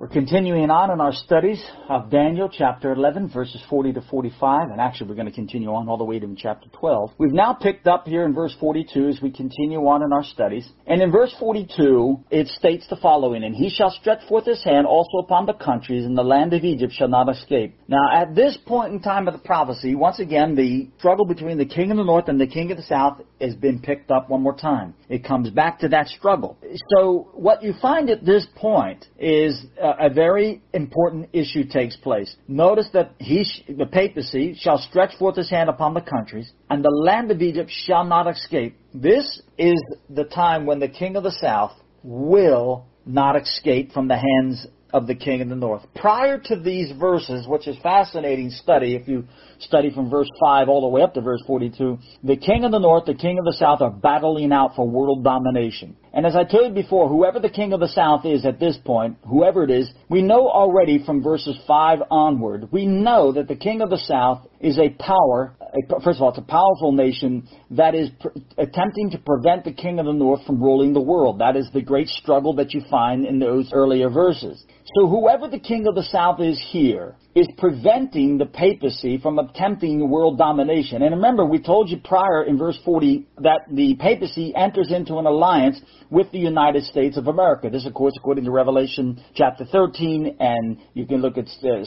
We're continuing on in our studies of Daniel chapter 11 verses 40 to 45, and actually we're going to continue on all the way to chapter 12. We've now picked up here in verse 42 as we continue on in our studies. And in verse 42 it states the following, "And he shall stretch forth his hand also upon the countries, and the land of Egypt shall not escape." Now at this point in time of the prophecy, once again the struggle between the king of the north and the king of the south has been picked up one more time. It comes back to that struggle. So what you find at this point is a very important issue takes place. Notice that the papacy shall stretch forth his hand upon the countries, and the land of Egypt shall not escape. This is the time when the king of the south will not escape from the hands of the king of the north. Prior to these verses, which is fascinating study, if you study from verse 5 all the way up to verse 42, the king of the north, the king of the south are battling out for world domination. And as I told you before, whoever the king of the south is at this point, whoever it is, we know already from verses 5 onward, we know that the king of the south is a power. First of all, it's a powerful nation that is attempting to prevent the king of the north from ruling the world. That is the great struggle that you find in those earlier verses. So whoever the king of the south is here is preventing the papacy from attempting world domination. And remember, we told you prior in verse 40 that the papacy enters into an alliance with the United States of America. This, of course, according to Revelation chapter 13, and you can look at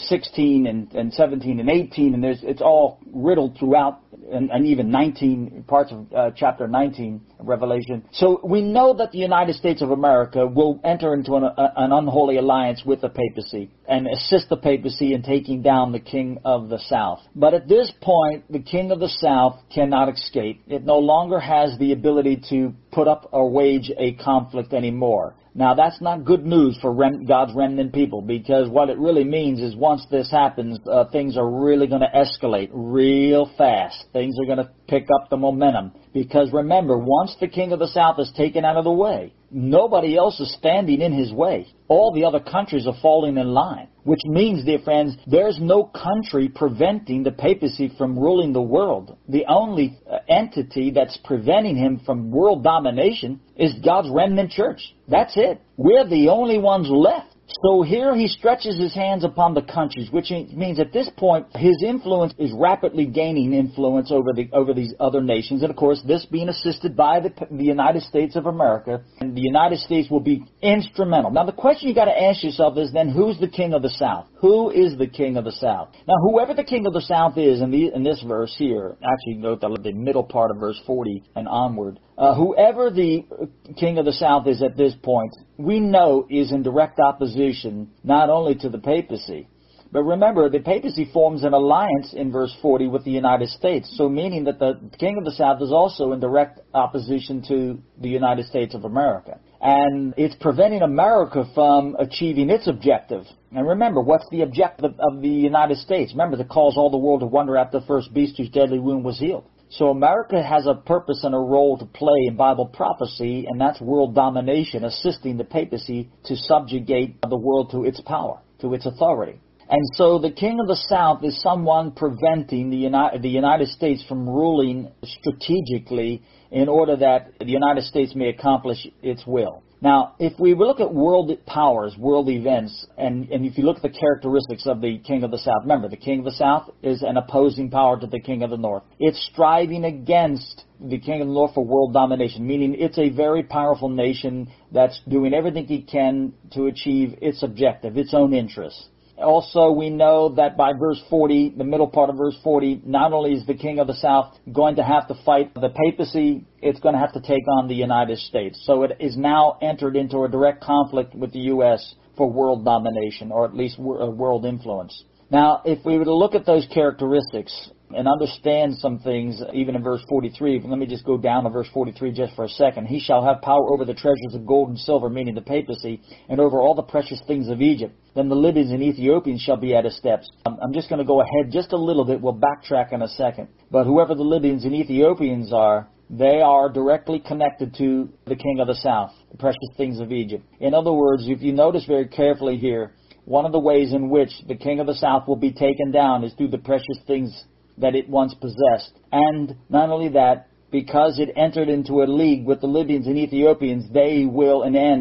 16 and 17 and 18, and it's all riddled throughout, and even 19 parts of chapter 19 of Revelation. So we know that the United States of America will enter into an unholy alliance with the papacy and assist the papacy in taking down the king of the south. But at this point, the king of the south cannot escape. It no longer has the ability to put up or wage a conflict anymore. Now, that's not good news for God's remnant people, because what it really means is once this happens, things are really going to escalate real fast. Things are going to pick up the momentum. Because remember, once the king of the south is taken out of the way, nobody else is standing in his way. All the other countries are falling in line. Which means, dear friends, there's no country preventing the papacy from ruling the world. The only entity that's preventing him from world domination is God's remnant church. That's it. We're the only ones left. So here he stretches his hands upon the countries, which means at this point his influence is rapidly gaining influence over these other nations. And of course, this being assisted by the United States of America, and the United States will be instrumental. Now the question you got to ask yourself is then, who's the king of the south? Who is the king of the south? Now whoever the king of the south is in this verse here, actually note the middle part of verse 40 and onward, whoever the king of the south is at this point, we know is in direct opposition not only to the papacy, but remember, the papacy forms an alliance in verse 40 with the United States, so meaning that the king of the south is also in direct opposition to the United States of America. And it's preventing America from achieving its objective. And remember, what's the objective of the United States? Remember, to cause all the world to wonder after the first beast whose deadly wound was healed. So America has a purpose and a role to play in Bible prophecy, and that's world domination, assisting the papacy to subjugate the world to its power, to its authority. And so the king of the south is someone preventing the United States from ruling strategically in order that the United States may accomplish its will. Now, if we look at world powers, world events, and if you look at the characteristics of the king of the south, remember, the king of the south is an opposing power to the king of the north. It's striving against the king of the north for world domination, meaning it's a very powerful nation that's doing everything it can to achieve its objective, its own interests. Also, we know that by verse 40, the middle part of verse 40, not only is the king of the south going to have to fight the papacy, it's going to have to take on the United States. So it is now entered into a direct conflict with the U.S. for world domination, or at least world influence. Now, if we were to look at those characteristics and understand some things, even in verse 43, let me just go down to verse 43 just for a second. He shall have power over the treasures of gold and silver, meaning the papacy, and over all the precious things of Egypt. Then the Libyans and Ethiopians shall be at his steps. I'm just going to go ahead just a little bit. We'll backtrack in a second. But whoever the Libyans and Ethiopians are, they are directly connected to the king of the south, the precious things of Egypt. In other words, if you notice very carefully here, one of the ways in which the king of the south will be taken down is through the precious things that it once possessed. And not only that, because it entered into a league with the Libyans and Ethiopians, they will in end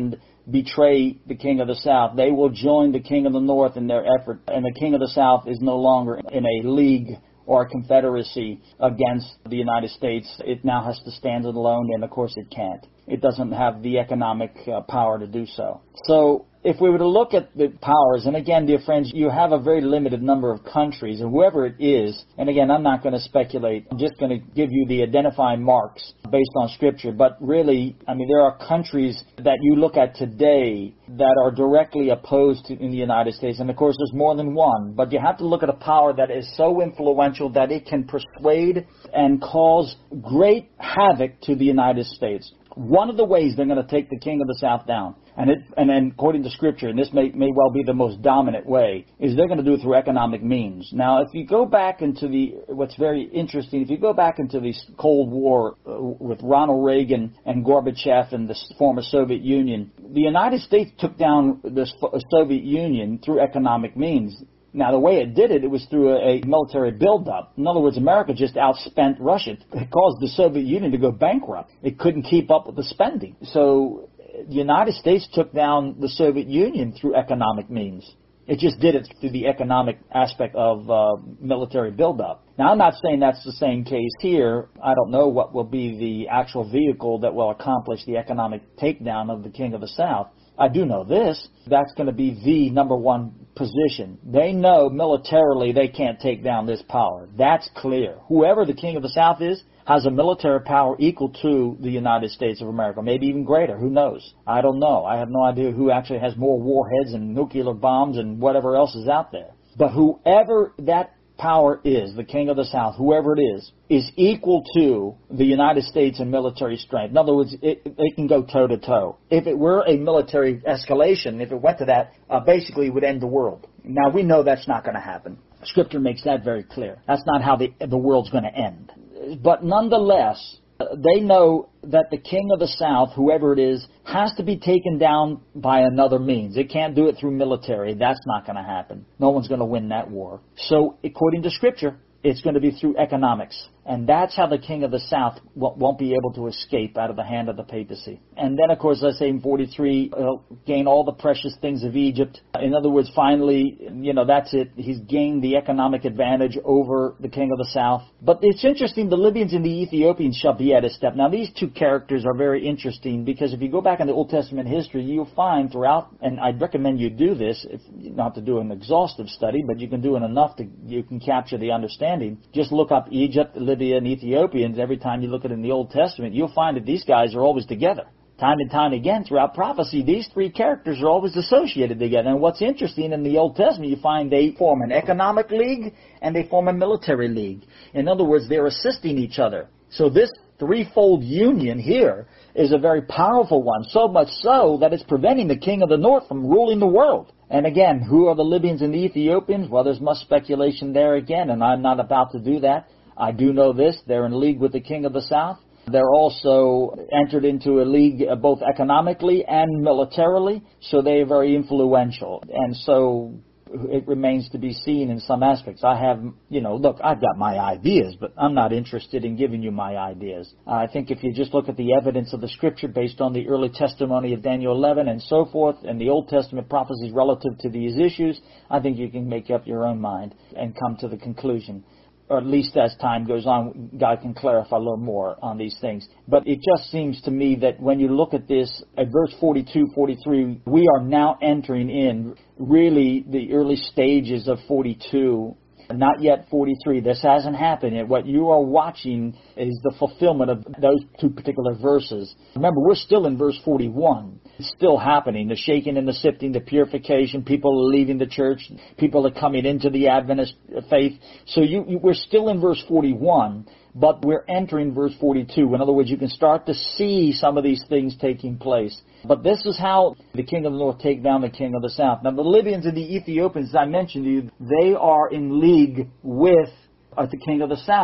betray the king of the south. They will join the king of the north in their effort, and the king of the south is no longer in a league or a confederacy against the United States. It now has to stand alone, and of course it can't. It doesn't have the economic power to do so. So if we were to look at the powers, and again, dear friends, you have a very limited number of countries, and whoever it is, and again, I'm not going to speculate, I'm just going to give you the identifying marks based on Scripture, but really, I mean, there are countries that you look at today that are directly opposed in the United States, and of course, there's more than one, but you have to look at a power that is so influential that it can persuade and cause great havoc to the United States. One of the ways they're going to take the king of the south down, and then according to Scripture, and this may well be the most dominant way, is they're going to do it through economic means. Now, if you go back into what's very interesting, if you go back into the Cold War with Ronald Reagan and Gorbachev and the former Soviet Union, the United States took down the Soviet Union through economic means. Now, the way it did it, it was through a military buildup. In other words, America just outspent Russia. It caused the Soviet Union to go bankrupt. It couldn't keep up with the spending. So the United States took down the Soviet Union through economic means. It just did it through the economic aspect of military buildup. Now, I'm not saying that's the same case here. I don't know what will be the actual vehicle that will accomplish the economic takedown of the King of the South. I do know this. That's going to be the number one position. They know militarily they can't take down this power. That's clear. Whoever the King of the South is has a military power equal to the United States of America, maybe even greater. Who knows? I don't know. I have no idea who actually has more warheads and nuclear bombs and whatever else is out there. But whoever that power is, the King of the South, whoever it is equal to the United States in military strength. In other words, they can go toe-to-toe. If it were a military escalation, if it went to that, basically it would end the world. Now, we know that's not going to happen. Scripture makes that very clear. That's not how the world's going to end. But nonetheless, they know that the King of the South, whoever it is, has to be taken down by another means. It can't do it through military. That's not going to happen. No one's going to win that war. So, according to Scripture, it's going to be through economics. And that's how the King of the South won't be able to escape out of the hand of the papacy. And then, of course, I say in 43, he'll gain all the precious things of Egypt. In other words, finally, that's it. He's gained the economic advantage over the King of the South. But it's interesting, the Libyans and the Ethiopians shall be at his step. Now, these two characters are very interesting because if you go back in the Old Testament history, you'll find throughout, and I'd recommend you do this, if not to do an exhaustive study, but you can do it enough you can capture the understanding. Just look up Egypt, Libya, and Ethiopians. Every time you look at it in the Old Testament, you'll find that these guys are always together. Time and time again, throughout prophecy, these three characters are always associated together. And what's interesting, in the Old Testament, you find they form an economic league and they form a military league. In other words, they're assisting each other. So this threefold union here is a very powerful one, so much so that it's preventing the king of the north from ruling the world. And again, who are the Libyans and the Ethiopians? Well, there's much speculation there again, and I'm not about to do that. I do know this. They're in league with the king of the south. They're also entered into a league both economically and militarily, so they are very influential. And so it remains to be seen in some aspects. I have, look, I've got my ideas, but I'm not interested in giving you my ideas. I think if you just look at the evidence of the Scripture based on the early testimony of Daniel 11 and so forth, and the Old Testament prophecies relative to these issues, I think you can make up your own mind and come to the conclusion. Or at least as time goes on, God can clarify a little more on these things. But it just seems to me that when you look at this, at verse 42, 43, we are now entering in really the early stages of 42. Not yet 43. This hasn't happened yet. What you are watching is the fulfillment of those two particular verses. Remember, we're still in verse 41. It's still happening. The shaking and the sifting, the purification. People are leaving the church. People are coming into the Adventist faith. So we're still in verse 41, but we're entering verse 42. In other words, you can start to see some of these things taking place. But this is how the king of the north take down the king of the south. Now, the Libyans and the Ethiopians, as I mentioned to you, they are in league with the king of the south.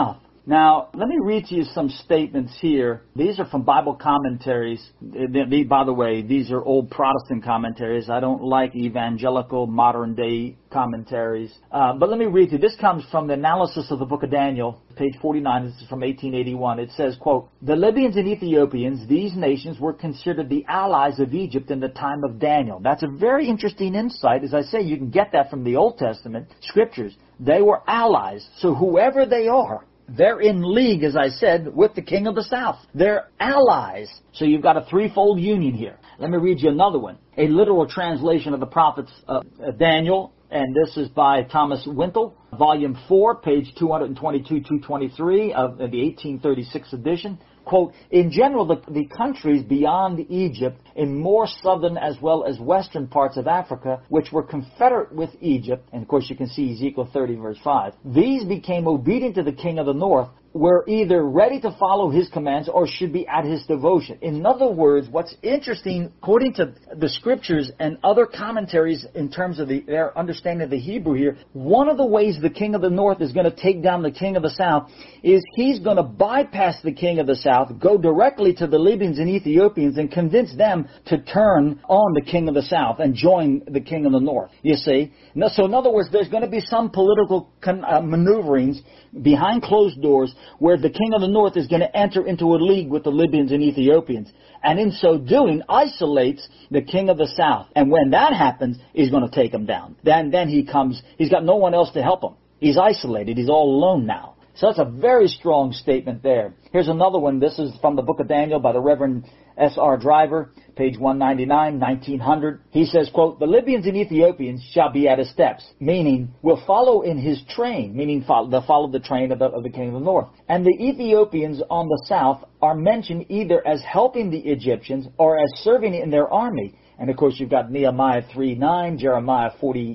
Now, let me read to you some statements here. These are from Bible commentaries. By the way, these are old Protestant commentaries. I don't like evangelical modern-day commentaries. But let me read to you. This comes from the analysis of the book of Daniel, page 49. This is from 1881. It says, quote, "The Libyans and Ethiopians, these nations were considered the allies of Egypt in the time of Daniel." That's a very interesting insight. As I say, you can get that from the Old Testament scriptures. They were allies. So whoever they are, they're in league, as I said, with the king of the south. They're allies. So you've got a threefold union here. Let me read you another one. A literal translation of the prophets Daniel, and this is by Thomas Wintle, volume 4, page 222-223 of the 1836 edition. Quote, "In general, the countries beyond Egypt, in more southern as well as western parts of Africa, which were confederate with Egypt," and of course you can see Ezekiel 30 verse 5, "these became obedient to the king of the north, were either ready to follow his commands or should be at his devotion." In other words, what's interesting, according to the scriptures and other commentaries in terms of their understanding of the Hebrew here, one of the ways the king of the north is going to take down the king of the south is he's going to bypass the king of the south, go directly to the Libyans and Ethiopians and convince them to turn on the king of the south and join the king of the north. You see? So in other words, there's going to be some political maneuverings behind closed doors where the king of the north is going to enter into a league with the Libyans and Ethiopians, and in so doing isolates the king of the south. And when that happens, he's going to take him down. Then he's got no one else to help him. He's isolated. He's all alone now. So that's a very strong statement there. Here's another one. This is from the book of Daniel by the Reverend S.R. Driver, page 199, 1900. He says, quote, "The Libyans and Ethiopians shall be at his steps," meaning will follow in his train, meaning they'll follow the train of the king of the north. "And the Ethiopians on the south are mentioned either as helping the Egyptians or as serving in their army." And of course you've got Nehemiah 3:9, Jeremiah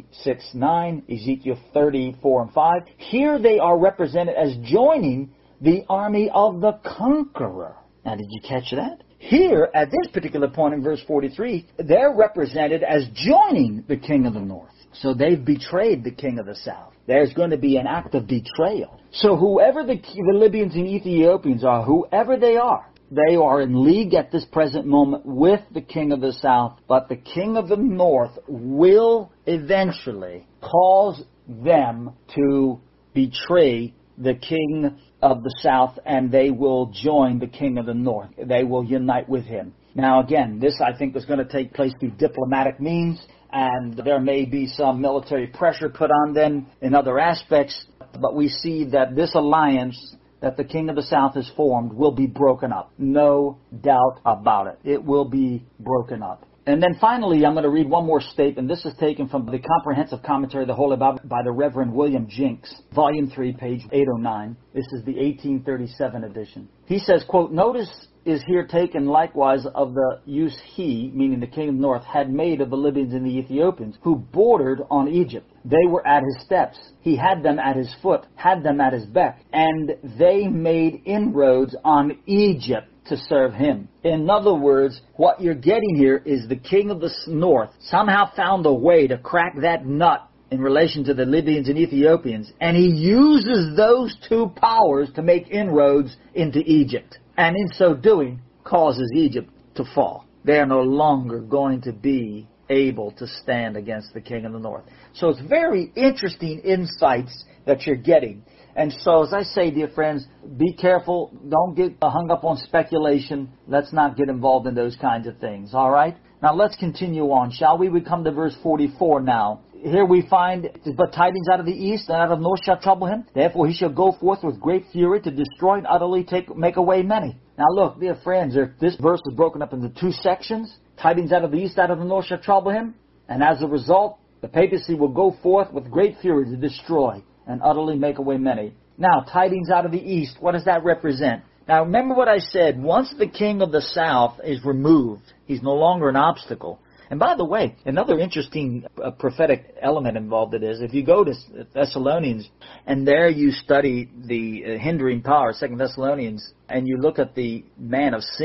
46:9, Ezekiel 34 and 5. Here they are represented as joining the army of the conqueror. Now did you catch that? Here, at this particular point in verse 43, they're represented as joining the king of the north. So they've betrayed the king of the south. There's going to be an act of betrayal. So whoever the Libyans and Ethiopians are, whoever they are in league at this present moment with the king of the south, but the king of the north will eventually cause them to betray the king of the south, and they will join the king of the north. They will unite with him. Now again, this I think is going to take place through diplomatic means, and there may be some military pressure put on them in other aspects, but we see that this alliance that the king of the south has formed will be broken up. No doubt about it. It will be broken up. And then finally, I'm going to read one more statement. This is taken from the Comprehensive Commentary of the Holy Bible by the Reverend William Jinks, Volume 3, page 809. This is the 1837 edition. He says, quote, "Notice is here taken likewise of the use he," meaning the king of the north, "had made of the Libyans and the Ethiopians, who bordered on Egypt. They were at his steps. He had them at his foot, had them at his beck, and they made inroads on Egypt to serve him." In other words, what you're getting here is the king of the north somehow found a way to crack that nut in relation to the Libyans and Ethiopians, and he uses those two powers to make inroads into Egypt, and in so doing causes Egypt to fall. They are no longer going to be able to stand against the king of the north. So it's very interesting insights that you're getting. And so, as I say, dear friends, be careful. Don't get hung up on speculation. Let's not get involved in those kinds of things. All right? Now, let's continue on, shall we? We come to verse 44 now. Here we find, "But tidings out of the east and out of the north shall trouble him. Therefore he shall go forth with great fury to destroy and utterly make away many." Now look, dear friends, this verse is broken up into two sections. Tidings out of the east, out of the north shall trouble him. And as a result, the papacy will go forth with great fury to destroy and utterly make away many. Now, tidings out of the east, what does that represent? Now, remember what I said. Once the king of the south is removed, he's no longer an obstacle. And by the way, another interesting prophetic element involved in it is if you go to Thessalonians and there you study the hindering power, 2 Thessalonians, and you look at the man of sin,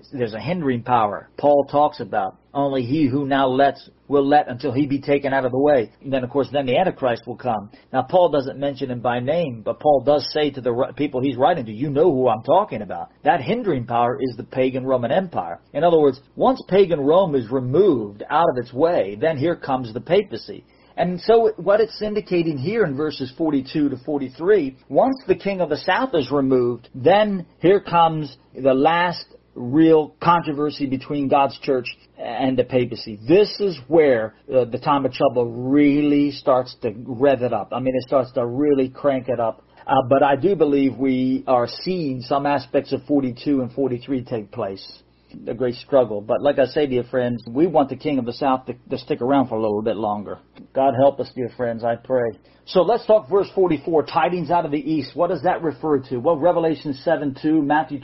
there's a hindering power Paul talks about. Only he who now lets will let until he be taken out of the way. And then, of course, then the Antichrist will come. Now, Paul doesn't mention him by name, but Paul does say to the people he's writing to, you know who I'm talking about. That hindering power is the pagan Roman Empire. In other words, once pagan Rome is removed out of its way, then here comes the papacy. And so what it's indicating here in verses 42 to 43, once the king of the south is removed, then here comes the last real controversy between God's church and the papacy. This is where the time of trouble really starts to rev it up. I mean, it starts to really crank it up. But I do believe we are seeing some aspects of 42 and 43 take place. A great struggle. But like I say, dear friends, we want the king of the south to stick around for a little bit longer. God help us, dear friends, I pray. So let's talk verse 44, tidings out of the east. What does that refer to? Well, Revelation 7:2, Matthew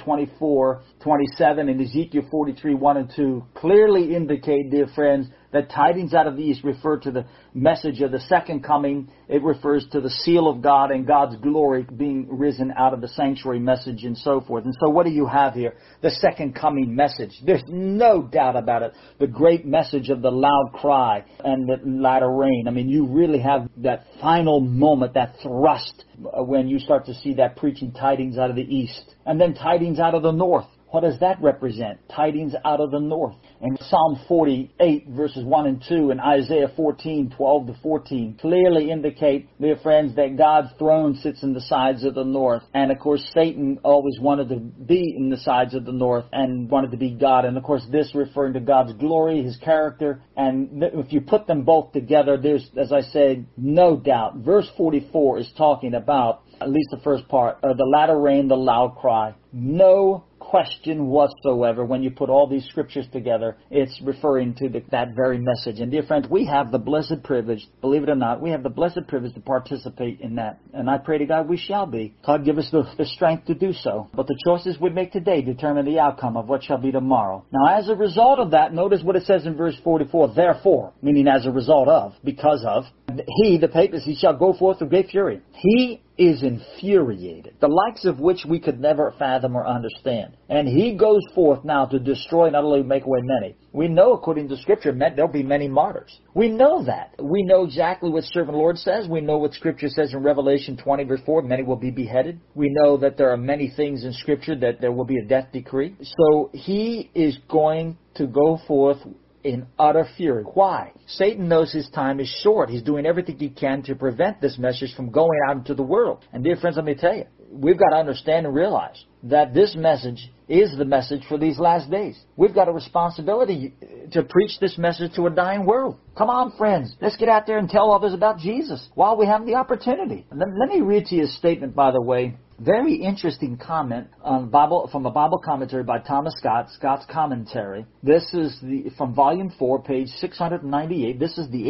24:27, and Ezekiel 43:1-2 clearly indicate, dear friends, that tidings out of the east refer to the message of the second coming. It refers to the seal of God and God's glory being risen out of the sanctuary message and so forth. And so what do you have here? The second coming message. There's no doubt about it. The great message of the loud cry and the latter rain. I mean, you really have that final moment, that thrust, when you start to see that preaching tidings out of the east. And then tidings out of the north. What does that represent? Tidings out of the north. In Psalm 48, verses 1 and 2, and Isaiah 14:12-14, clearly indicate, dear friends, that God's throne sits in the sides of the north. And, of course, Satan always wanted to be in the sides of the north and wanted to be God. And, of course, this referring to God's glory, His character. And if you put them both together, there's, as I said, no doubt. Verse 44 is talking about, at least the first part, the latter rain, the loud cry. No question whatsoever. When you put all these scriptures together, it's referring to that very message. And dear friends, we have the blessed privilege, believe it or not, we have the blessed privilege to participate in that. And I pray to God we shall be. God give us the strength to do so. But the choices we make today determine the outcome of what shall be tomorrow. Now, as a result of that, notice what it says in verse 44, therefore, meaning as a result of, because of, he, the papacy, shall go forth with great fury. He is infuriated, the likes of which we could never fathom or understand. And he goes forth now to destroy and utterly make away many. We know, according to Scripture, there'll be many martyrs. We know that. We know exactly what Servant Lord says. We know what Scripture says in Revelation 20, verse 4, many will be beheaded. We know that there are many things in Scripture that there will be a death decree. So he is going to go forth in utter fury. Why? Satan knows his time is short. He's doing everything he can to prevent this message from going out into the world. And dear friends, let me tell you, we've got to understand and realize that this message is the message for these last days. We've got a responsibility to preach this message to a dying world. Come on, friends. Let's get out there and tell others about Jesus while we have the opportunity. Let me read to you a statement, by the way. Very interesting comment on from a Bible commentary by Thomas Scott, Scott's Commentary. This is from Volume 4, page 698. This is the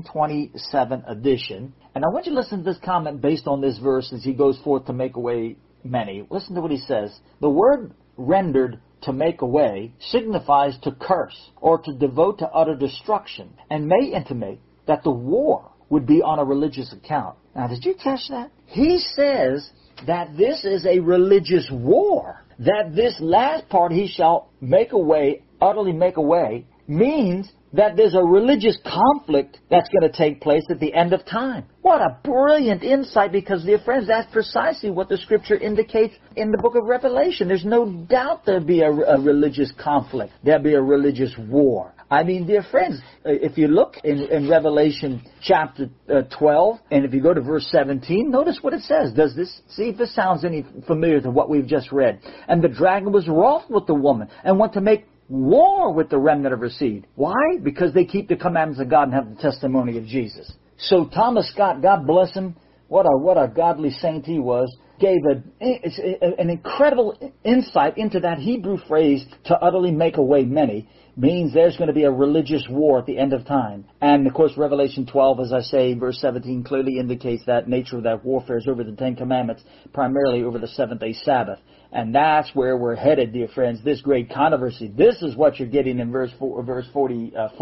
1827 edition. And I want you to listen to this comment based on this verse as he goes forth to make away many. Listen to what he says. The word rendered to make away signifies to curse or to devote to utter destruction, and may intimate that the war would be on a religious account. Now, did you catch that? He says that this is a religious war. That this last part, he shall make away, utterly make away, means that there's a religious conflict that's going to take place at the end of time. What a brilliant insight, because, dear friends, that's precisely what the Scripture indicates in the book of Revelation. There's no doubt there'll be a religious conflict. There'll be a religious war. I mean, dear friends, if you look in Revelation chapter 12, and if you go to verse 17, notice what it says. See if this sounds any familiar to what we've just read. And the dragon was wroth with the woman and went to make war with the remnant of her seed. Why? Because they keep the commandments of God and have the testimony of Jesus. So Thomas Scott, God bless him, what a godly saint he was, gave an incredible insight into that Hebrew phrase, to utterly make away many, means there's going to be a religious war at the end of time. And of course, Revelation 12, as I say, verse 17 clearly indicates that nature of that warfare is over the Ten Commandments, primarily over the seventh-day Sabbath. And that's where we're headed, dear friends, this great controversy. This is what you're getting in verse 44,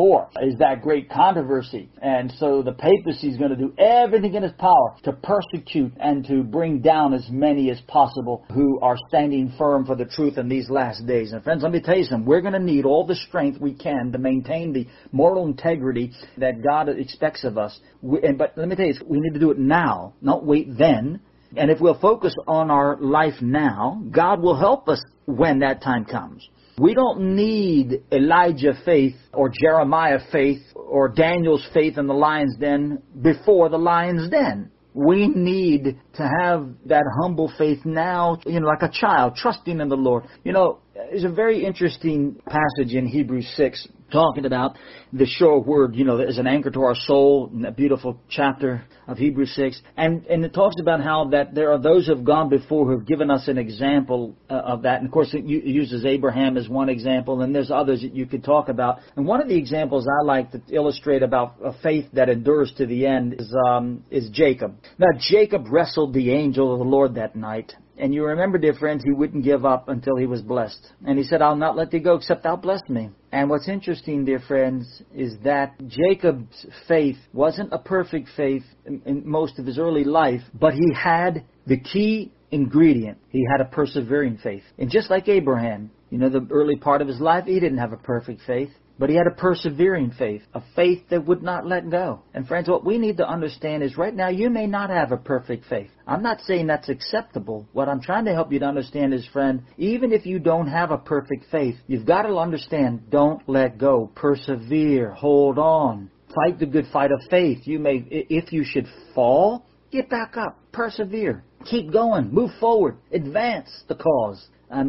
is that great controversy. And so the papacy is going to do everything in its power to persecute and to bring down as many as possible who are standing firm for the truth in these last days. And friends, let me tell you something. We're going to need all the strength we can to maintain the moral integrity that God expects of us. But let me tell you, we need to do it now, not wait then. And if we'll focus on our life now, God will help us when that time comes. We don't need Elijah faith or Jeremiah faith or Daniel's faith in the lion's den before the lion's den. We need to have that humble faith now, like a child, trusting in the Lord. There's a very interesting passage in Hebrews 6 talking about the sure word, as an anchor to our soul, in that beautiful chapter of Hebrews 6. And it talks about how that there are those who have gone before who have given us an example of that. And of course, it uses Abraham as one example, and there's others that you could talk about. And one of the examples I like to illustrate about a faith that endures to the end is Jacob. Now, Jacob wrestled the angel of the Lord that night. And you remember, dear friends, he wouldn't give up until he was blessed. And he said, I'll not let thee go except thou bless me. And what's interesting, dear friends, is that Jacob's faith wasn't a perfect faith in most of his early life, but he had the key ingredient. He had a persevering faith. And just like Abraham, the early part of his life, he didn't have a perfect faith. But he had a persevering faith, a faith that would not let go. And friends, what we need to understand is right now you may not have a perfect faith. I'm not saying that's acceptable. What I'm trying to help you to understand is, friend, even if you don't have a perfect faith, you've got to understand, don't let go. Persevere. Hold on. Fight the good fight of faith. If you should fall, get back up. Persevere. Keep going. Move forward. Advance the cause.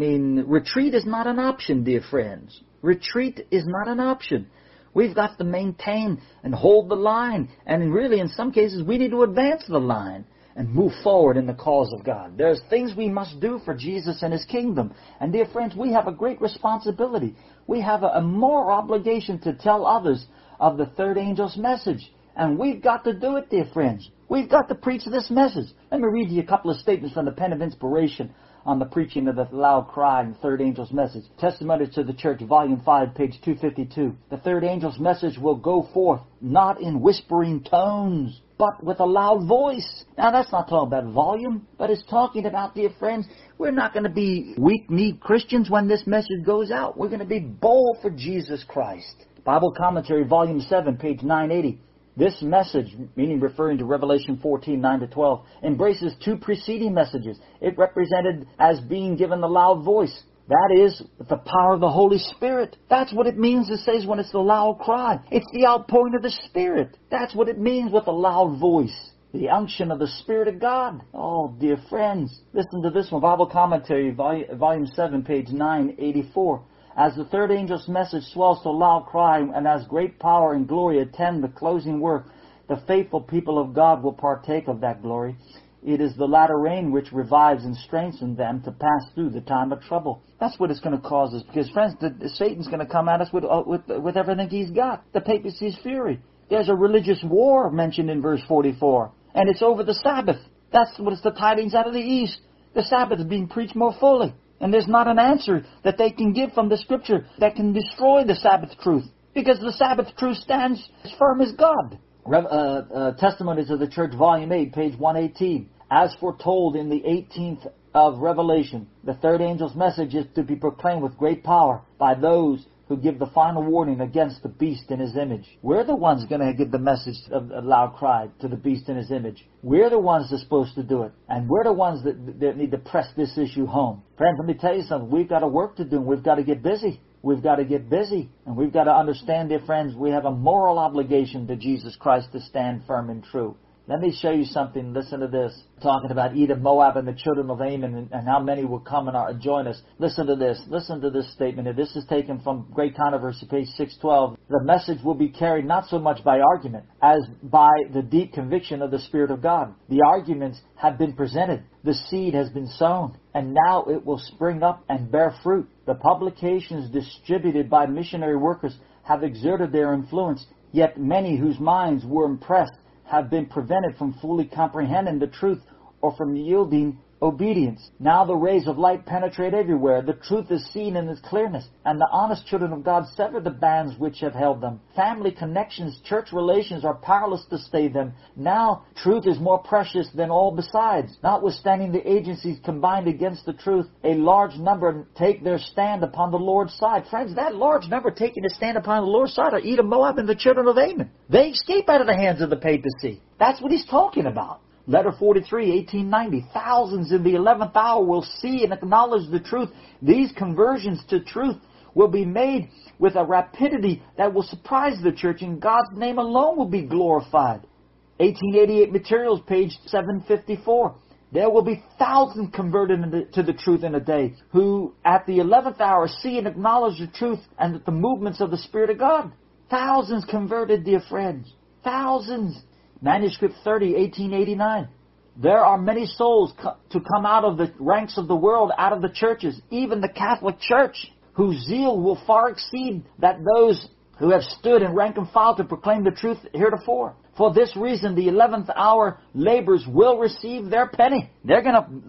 Retreat is not an option, dear friends. Retreat is not an option. We've got to maintain and hold the line. And really, in some cases, we need to advance the line and move forward in the cause of God. There's things we must do for Jesus and His kingdom. And dear friends, we have a great responsibility. We have a moral obligation to tell others of the third angel's message. And we've got to do it, dear friends. We've got to preach this message. Let me read you a couple of statements from the Pen of Inspiration on the preaching of the loud cry and the third angel's message. Testimony to the Church, Volume 5, page 252. The third angel's message will go forth not in whispering tones, but with a loud voice. Now, that's not talking about volume, but it's talking about, dear friends, we're not going to be weak-kneed Christians when this message goes out. We're going to be bold for Jesus Christ. Bible Commentary, Volume 7, page 980. This message, meaning referring to Revelation 14, 9-12, embraces two preceding messages. It represented as being given the loud voice. That is, the power of the Holy Spirit. That's what it means, it says, when it's the loud cry. It's the outpouring of the Spirit. That's what it means with a loud voice. The unction of the Spirit of God. Oh, dear friends, listen to this one. Bible Commentary, Volume 7, page 984. As the third angel's message swells to a loud cry, and as great power and glory attend the closing work, the faithful people of God will partake of that glory. It is the latter rain which revives and strengthens them to pass through the time of trouble. That's what it's going to cause us. Because, friends, Satan's going to come at us with everything he's got. The papacy's fury. There's a religious war mentioned in verse 44. And it's over the Sabbath. That's what it's the tidings out of the east. The Sabbath is being preached more fully. And there's not an answer that they can give from the Scripture that can destroy the Sabbath truth. Because the Sabbath truth stands as firm as God. Testimonies of the Church, Volume 8, page 118. As foretold in the 18th of Revelation, the third angel's message is to be proclaimed with great power by those who give the final warning against the beast in his image. We're the ones going to give the message of a loud cry to the beast in his image. We're the ones that's supposed to do it. And we're the ones that need to press this issue home. Friends, let me tell you something. We've got a work to do, and we've got to get busy. We've got to get busy. And we've got to understand, dear friends, we have a moral obligation to Jesus Christ to stand firm and true. Let me show you something. Listen to this. Talking about Edom, Moab, and the children of Ammon, and how many will come and join us. Listen to this. Listen to this statement. This is taken from Great Controversy, page 612. The message will be carried not so much by argument as by the deep conviction of the Spirit of God. The arguments have been presented. The seed has been sown. and now it will spring up and bear fruit. The publications distributed by missionary workers have exerted their influence, yet many whose minds were impressed have been prevented from fully comprehending the truth or from yielding obedience. Now the rays of light penetrate everywhere. The truth is seen in its clearness, and the honest children of God sever the bands which have held them. Family connections, church relations are powerless to stay them. Now truth is more precious than all besides. Notwithstanding the agencies combined against the truth, a large number take their stand upon the Lord's side. Friends, that large number taking a stand upon the Lord's side are Edom, Moab, and the children of Ammon. They escape out of the hands of the papacy. That's what he's talking about. Letter 43, 1890. Thousands in the 11th hour will see and acknowledge the truth. These conversions to truth will be made with a rapidity that will surprise the church, and God's name alone will be glorified. 1888 Materials, page 754. There will be thousands converted to the truth in a day, who at the 11th hour see and acknowledge the truth and the movements of the Spirit of God. Thousands converted, dear friends. Thousands. Manuscript 30, 1889. There are many souls to come out of the ranks of the world, out of the churches, even the Catholic Church, whose zeal will far exceed that those who have stood in rank and file to proclaim the truth heretofore. For this reason, the 11th hour laborers will receive their penny. They're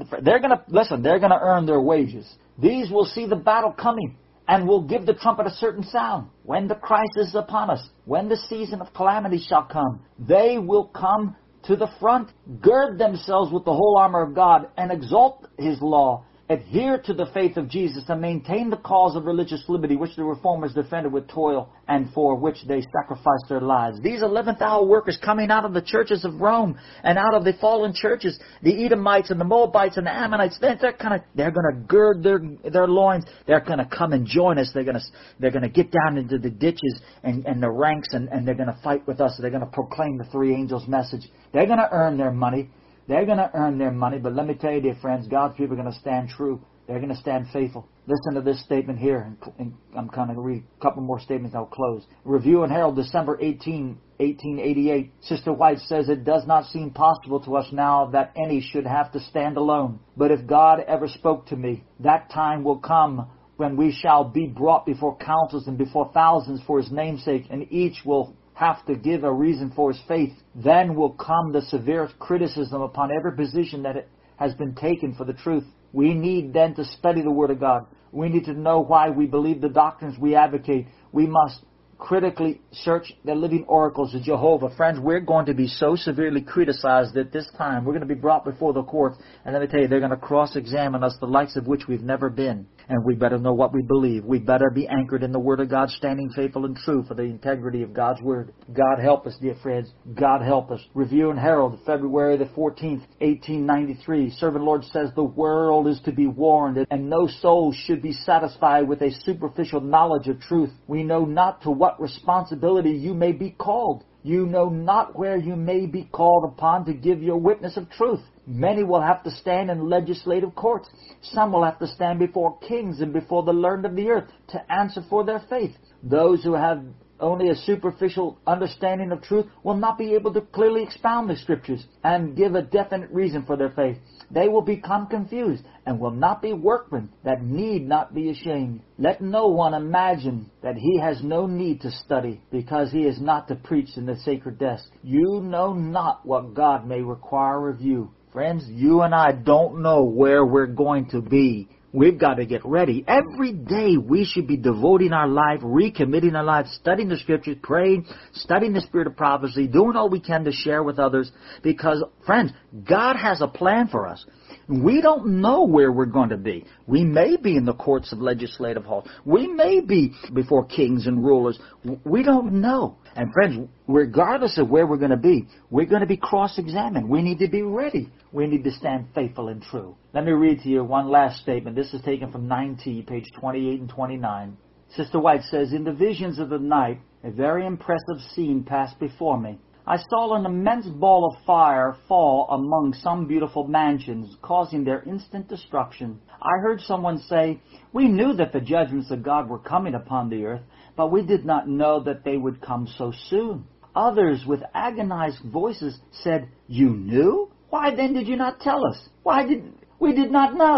gonna earn their wages. These will see the battle coming, and will give the trumpet a certain sound. When the crisis is upon us, when the season of calamity shall come, they will come to the front, gird themselves with the whole armor of God, and exalt His law, adhere to the faith of Jesus, and maintain the cause of religious liberty, which the Reformers defended with toil, and for which they sacrificed their lives. These 11th hour workers coming out of the churches of Rome, and out of the fallen churches, the Edomites and the Moabites and the Ammonites, they're going to gird their loins. They're going to come and join us. They're going to get down into the ditches and the ranks, and they're going to fight with us. They're going to proclaim the three angels' message. They're going to earn their money. They're going to earn their money, but let me tell you, dear friends, God's people are going to stand true. They're going to stand faithful. Listen to this statement here, and I'm going to read a couple more statements, I'll close. Review and Herald, December 18, 1888. Sister White says, it does not seem possible to us now that any should have to stand alone. But if God ever spoke to me, that time will come when we shall be brought before councils and before thousands for His name's sake, and each will have to give a reason for his faith. Then will come the severest criticism upon every position that it has been taken for the truth. We need then to study the Word of God. We need to know why we believe the doctrines we advocate. We must critically search the living oracles of Jehovah. Friends, we're going to be so severely criticized at this time. We're going to be brought before the court, and let me tell you, they're going to cross-examine us, the likes of which we've never been. And we better know what we believe. We better be anchored in the Word of God, standing faithful and true for the integrity of God's Word. God help us, dear friends. God help us. Review and Herald, February the 14th, 1893. Servant Lord says, the world is to be warned, and no soul should be satisfied with a superficial knowledge of truth. We know not to what responsibility you may be called. You know not where you may be called upon to give your witness of truth. Many will have to stand in legislative courts. Some will have to stand before kings and before the learned of the earth to answer for their faith. Those who have only a superficial understanding of truth will not be able to clearly expound the Scriptures and give a definite reason for their faith. They will become confused and will not be workmen that need not be ashamed. Let no one imagine that he has no need to study because he is not to preach in the sacred desk. You know not what God may require of you. Friends, you and I don't know where we're going to be. We've got to get ready. Every day we should be devoting our life, recommitting our life, studying the Scriptures, praying, studying the Spirit of prophecy, doing all we can to share with others. Because, friends, God has a plan for us. We don't know where we're going to be. We may be in the courts of legislative halls. We may be before kings and rulers. We don't know. And friends, regardless of where we're going to be, we're going to be cross-examined. We need to be ready. We need to stand faithful and true. Let me read to you one last statement. This is taken from 9T, page 28 and 29. Sister White says, in the visions of the night, a very impressive scene passed before me. I saw an immense ball of fire fall among some beautiful mansions, causing their instant destruction. I heard someone say, we knew that the judgments of God were coming upon the earth, but we did not know that they would come so soon. Others, with agonized voices, said, you knew? Why then did you not tell us? We did not know.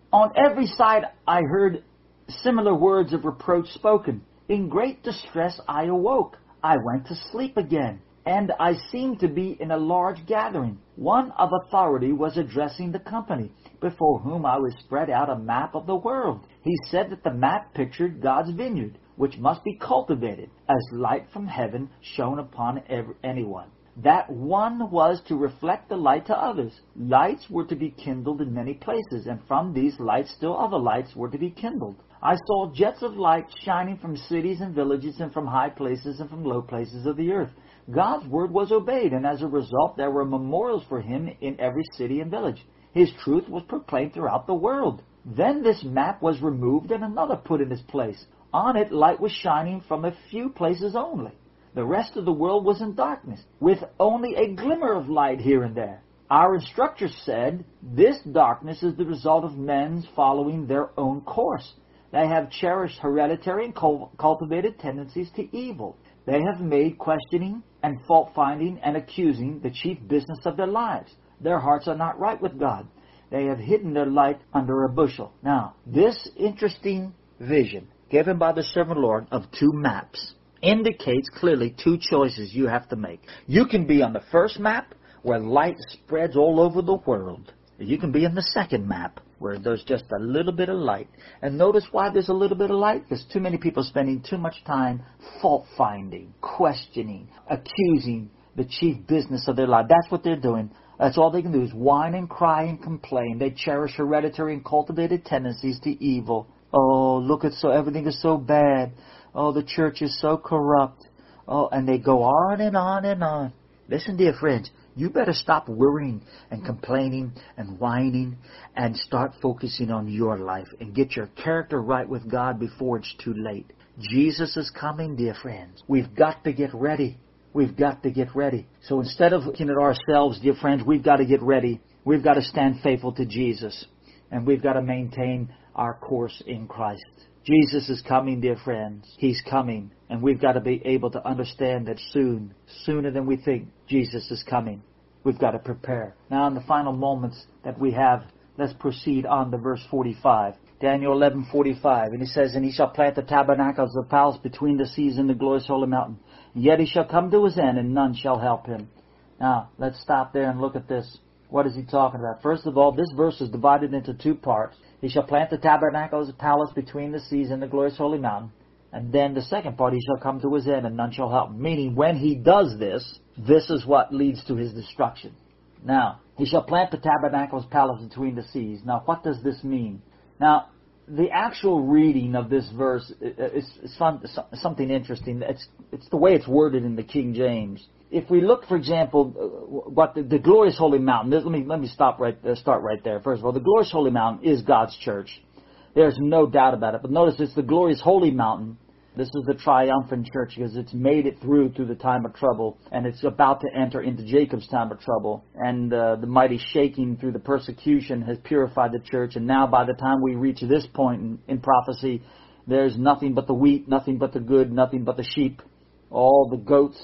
On every side I heard similar words of reproach spoken. In great distress I awoke. I went to sleep again, and I seemed to be in a large gathering. One of authority was addressing the company, before whom I was spread out a map of the world. He said that the map pictured God's vineyard, which must be cultivated, as light from heaven shone upon anyone. That one was to reflect the light to others. Lights were to be kindled in many places, and from these lights still other lights were to be kindled. I saw jets of light shining from cities and villages, and from high places and from low places of the earth. God's word was obeyed, and as a result there were memorials for him in every city and village. His truth was proclaimed throughout the world. Then this map was removed and another put in its place. On it light was shining from a few places only. The rest of the world was in darkness, with only a glimmer of light here and there. Our instructors said, this darkness is the result of men's following their own course. They have cherished hereditary and cultivated tendencies to evil. They have made questioning and fault-finding and accusing the chief business of their lives. Their hearts are not right with God. They have hidden their light under a bushel. Now, this interesting vision given by the servant Lord of two maps indicates clearly two choices you have to make. You can be on the first map, where light spreads all over the world. You can be in the second map, where there's just a little bit of light. And notice why there's a little bit of light? Because too many people spending too much time fault-finding, questioning, accusing the chief business of their life. That's what they're doing. That's all they can do is whine and cry and complain. They cherish hereditary and cultivated tendencies to evil. Oh, look at everything is so bad. Oh, the church is so corrupt. Oh, and they go on and on and on. Listen, dear friends, you better stop worrying and complaining and whining and start focusing on your life and get your character right with God before it's too late. Jesus is coming, dear friends. We've got to get ready. We've got to get ready. So instead of looking at ourselves, dear friends, we've got to get ready. We've got to stand faithful to Jesus. And we've got to maintain our course in Christ. Jesus is coming, dear friends. He's coming. And we've got to be able to understand that soon, sooner than we think, Jesus is coming. We've got to prepare. Now in the final moments that we have, let's proceed on to verse 45. Daniel 11:45. And he says, and he shall plant the tabernacles of the palace between the seas and the glorious holy mountain. And yet he shall come to his end, and none shall help him. Now, let's stop there and look at this. What is he talking about? First of all, this verse is divided into two parts. He shall plant the tabernacle as a palace between the seas and the glorious holy mountain. And then the second part, he shall come to his end, and none shall help him. Meaning, when he does this, this is what leads to his destruction. Now, he shall plant the tabernacle as a palace between the seas. Now, what does this mean? Now, the actual reading of this verse is something interesting. It's the way it's worded in the King James. If we look, for example, what the glorious holy mountain. Let me start right there. First of all, the glorious holy mountain is God's church. There's no doubt about it. But notice it's the glorious holy mountain. This is the triumphant church because it's made it through the time of trouble, and it's about to enter into Jacob's time of trouble. And the mighty shaking through the persecution has purified the church. And now by the time we reach this point in prophecy, there's nothing but the wheat, nothing but the good, nothing but the sheep. All the goats,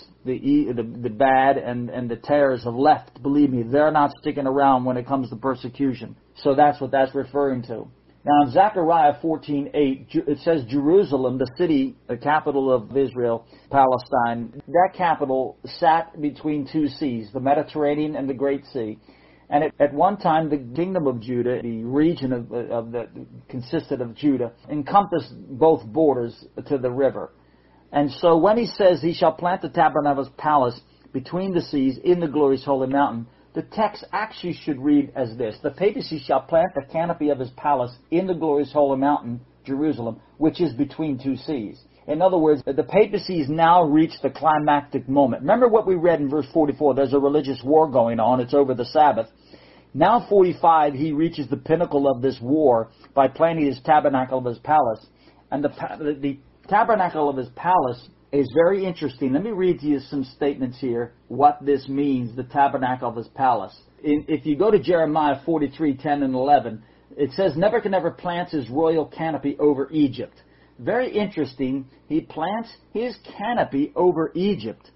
the bad, and the tares have left. Believe me, they're not sticking around when it comes to persecution. So that's what that's referring to. Now in Zechariah 14:8, it says Jerusalem, the city, the capital of Israel, Palestine, that capital sat between two seas, the Mediterranean and the Great Sea. And at one time, the kingdom of Judah, the region that consisted of Judah, encompassed both borders to the river. And so when he says he shall plant the tabernacle's palace between the seas in the glorious holy mountain, the text actually should read as this. The papacy shall plant the canopy of his palace in the glorious holy mountain, Jerusalem, which is between two seas. In other words, the papacy has now reached the climactic moment. Remember what we read in verse 44. There's a religious war going on. It's over the Sabbath. Now 45, he reaches the pinnacle of this war by planting his tabernacle of his palace. And the tabernacle of his palace is very interesting. Let me read to you some statements here, what this means, the tabernacle of his palace. If you go to Jeremiah 43:10 and 11, it says, Nebuchadnezzar plants his royal canopy over Egypt. Very interesting. He plants his canopy over Egypt.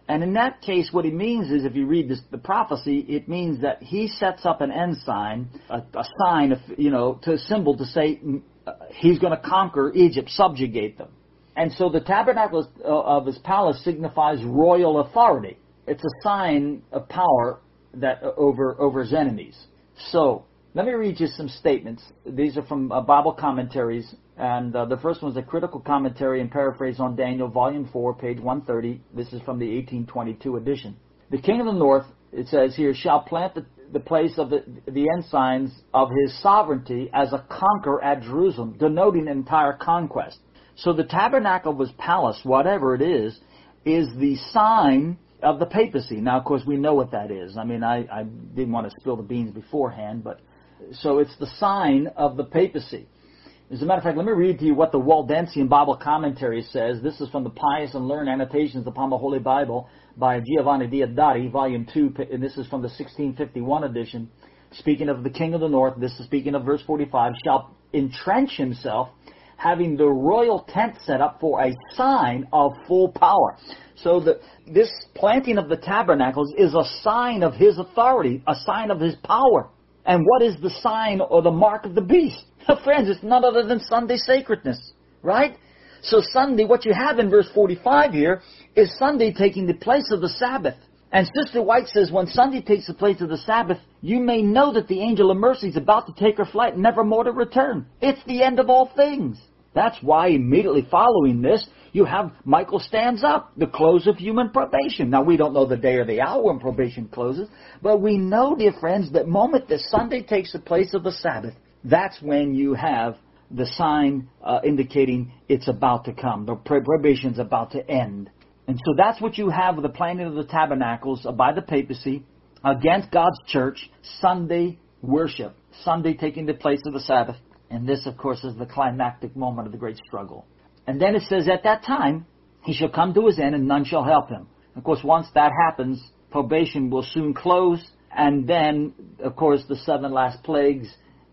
And in that case, what he means is, if you read the prophecy, it means that he sets up an ensign, a sign, to a symbol to say he's going to conquer Egypt, subjugate them. And so the tabernacle of his palace signifies royal authority. It's a sign of power that over his enemies. So let me read you some statements. These are from Bible commentaries, and the first one is a critical commentary and paraphrase on Daniel, Volume 4, page 130. This is from the 1822 edition. The king of the north, it says here, shall plant the place of the ensigns of his sovereignty as a conqueror at Jerusalem, denoting an entire conquest. So the tabernacle of his palace, whatever it is the sign of the papacy. Now, of course, we know what that is. I mean, I didn't want to spill the beans beforehand, but so it's the sign of the papacy. As a matter of fact, let me read to you what the Waldensian Bible Commentary says. This is from the Pious and Learned Annotations upon the Holy Bible by Giovanni Diodati, Volume 2, and this is from the 1651 edition. Speaking of the king of the north, this is speaking of verse 45, shall entrench himself, having the royal tent set up for a sign of full power. So this planting of the tabernacles is a sign of his authority, a sign of his power. And what is the sign or the mark of the beast? Friends, it's none other than Sunday sacredness, right? So Sunday, what you have in verse 45 here, is Sunday taking the place of the Sabbath. And Sister White says, when Sunday takes the place of the Sabbath, you may know that the angel of mercy is about to take her flight, never more to return. It's the end of all things. That's why immediately following this, you have Michael stands up, the close of human probation. Now, we don't know the day or the hour when probation closes, but we know, dear friends, that moment that Sunday takes the place of the Sabbath, that's when you have the sign indicating it's about to come. The probation's about to end. And so that's what you have with the planting of the tabernacles by the papacy against God's church, Sunday worship, Sunday taking the place of the Sabbath. And this, of course, is the climactic moment of the great struggle. And then it says, at that time, he shall come to his end, and none shall help him. Of course, once that happens, probation will soon close, and then, of course, the 7 last plagues,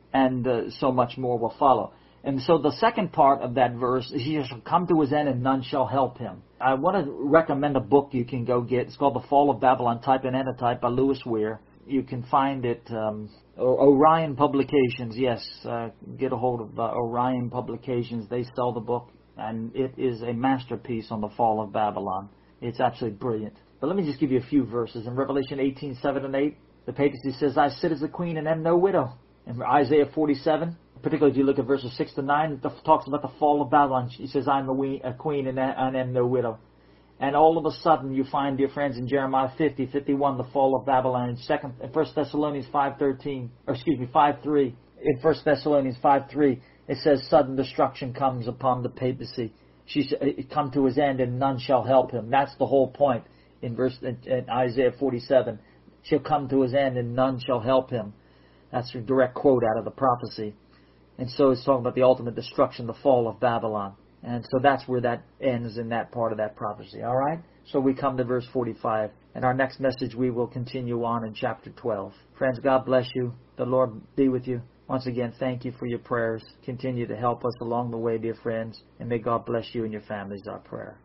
and so much more will follow. And so the second part of that verse is, he shall come to his end, and none shall help him. I want to recommend a book you can go get. It's called The Fall of Babylon, Type and Antitype by Lewis Ware. You can find it, Orion Publications, yes. Get a hold of Orion Publications. They sell the book, and it is a masterpiece on the fall of Babylon. It's absolutely brilliant. But let me just give you a few verses. In Revelation 18, 7 and 8, the papacy says, I sit as a queen and am no widow. In Isaiah 47, particularly if you look at verses 6 to 9, it talks about the fall of Babylon. He says, I'm a queen and am no widow. And all of a sudden, you find, dear friends, in Jeremiah 50, 51, the fall of Babylon. In 1 Thessalonians 5:3. In 1 Thessalonians 5:3, it says, sudden destruction comes upon the papacy. It come to his end, and none shall help him. That's the whole point in Isaiah 47. Shall come to his end, and none shall help him. That's a direct quote out of the prophecy. And so it's talking about the ultimate destruction, the fall of Babylon. And so that's where that ends in that part of that prophecy. All right? So we come to verse 45. And our next message we will continue on in chapter 12. Friends, God bless you. The Lord be with you. Once again, thank you for your prayers. Continue to help us along the way, dear friends. And may God bless you and your families, our prayer.